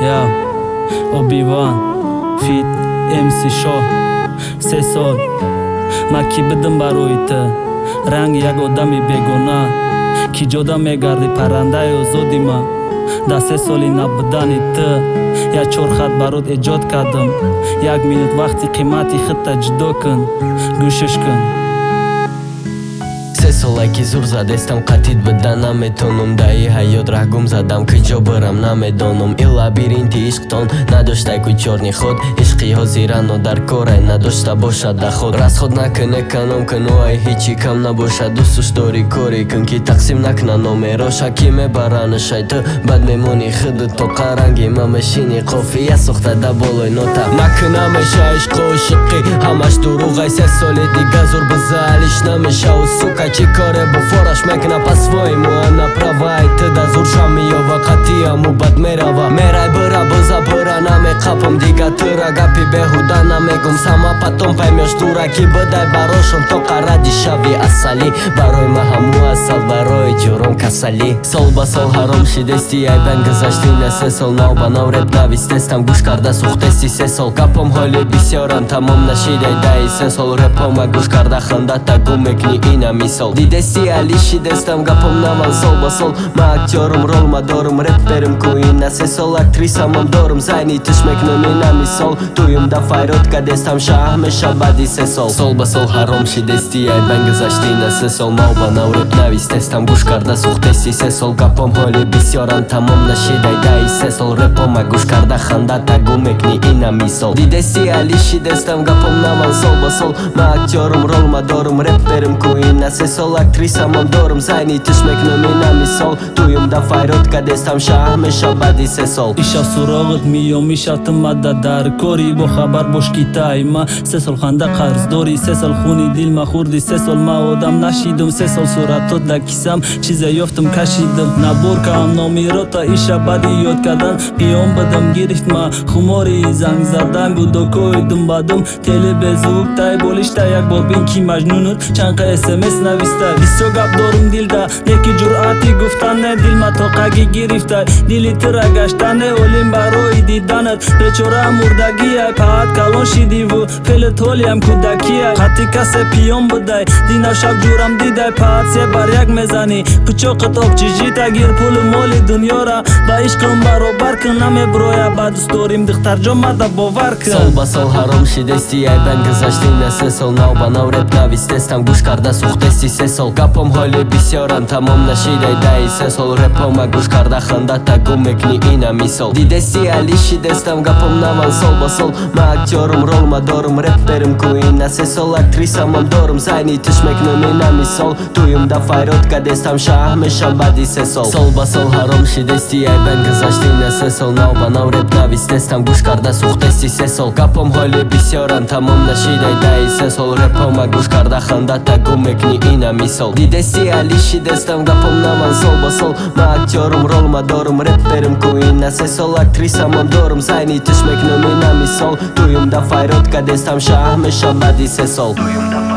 Yeah, Obi-Wan Fit MC Show 3 сол ма ки бидим барои ту ранги як одами бегона ки ҷода мегарди паррандаи озоди ма дар 3 соли набудани ту як 4 хат барот эҷод кардам 1 минут вақти қимати хитта ҷудо кун гӯшиш кун 3 сола ки зур задестам қатид бида наметонум даи ҳаёт раҳгум задам ки ҷо барам намедонум ин лабиринти ишқтон надоштай кучорни худ ишқи ҳозирано дар корай надошта бошад дахуд расход накуне каном кануай ҳичи кам набошад дӯстуш дори кори кун ки тақсим накна номеро шаки мебаранашай ту бад мемони худу то қаранги ма машини қофия сохта да болой нота накунамеша ишқу ушиқи ҳамаш дуруғай 3 соли дига зур бизалиш намешаву сука чӣ коре бо фораш мекуна по-своему а направай ты да зурша миёва қатиаму бад мерава мерай бира буза бира намеқапам дига тура гапи беҳуда намегум сама потом поймёш дура ки бидай барошон то қаради шави асали барои ма ҳаму асал барои ҷурум касали сол ба сол ҳаром шидести айбан гузашти на 3 сол нав ба нав реп навистестам гӯш карда сухтести 3 сол гапом ҳоли бисёран тамом нашидай даи 3 сол репома гӯш карда хандата гум мекни ина мисол дидести али шидестам гапом наван сол ба сол ма актёрум рол ма дорум реперим куин на 3 сол актрисамам дорум зайни туш мекунам ина мисол туюм да файротка дестам шаҳ меша баъди 3 сол ба сол ҳаром шидести айбан гузашти на 3 сол нав ба нав реп навистестам гӯш карда сухтести 3 сол гапом ҳоли бисёран тамом нашидай даи 3 сол репома гӯш карда хандата гум мекни ина мисол дидести али шидестам гапом наван сол ба сол ма актёрум рол ма дорум реперим куин на 3 сол актрисамам дорум зайни туш мекунам ина мисол туюм да файротка дестам шаҳ меша баъди 3 сол ишав суроғат миём ишавтум мада дар кори бо хабар бош ки таи ма 3 сол ханда қарздори 3 сол хуни дил ма хурди 3 сол ма одам нашидум 3 сол суратот да кисам чизе ёфтум кашидам наборкаам номирота иша бади ёд кардан пиём бадам гирифт ма хумори занг задан гудокои думбадум теле безук тай болишта як бор бин ки маҷнунут чанқа смс нависта бисё гап дорум дилда неки ҷуръати гуфтане дил ма тоқаги гирифта дили тира гаштане олим барои диданат бечора мурдагия паат калон шидиву фелет ҳолиам кӯдакия хати касе пиём будай динав шаб ҷурам дидай паат се бар як мезани пучоқат обчижита гир пулу моли дунёра ба ишқам баробар кун намеброя ба дӯстдорим духтарҷон мада бовар кун сол ба сол ҳаром шидести айбан гузашти на 3 сол нав ба нав реп навистестам гӯш карда сухтести 3 сол гапом ҳоли бисёран тамом нашидай даи 3 сол репома гӯш карда хандата гум мекни ина мисол дидести али шидестам гапом наван сол ба сол ма актёрум рол ма дорум реперим куин на 3 сол актрисамам дорум зайни туш мекунам ина мисол туюм да файротка дестам шаҳ меша баъди 3 сол ба сол ҳаром шидести айбан гузашти на 3 сол нав ба нав реп навистестам гӯш карда сухтести 3 сол гапом ҳоли бисёран тамом нашидай даи 3 сол репома гӯш карда хандата гум мекни ина мисол дидести али шидестам гапом наван сол ба сол ма актёрум рол ма дорум реперим куин на 3 сол актрисамам дорум зайни туш мекунам ина мисол туюм да файротка дестам шаҳ меша баъди 3 сол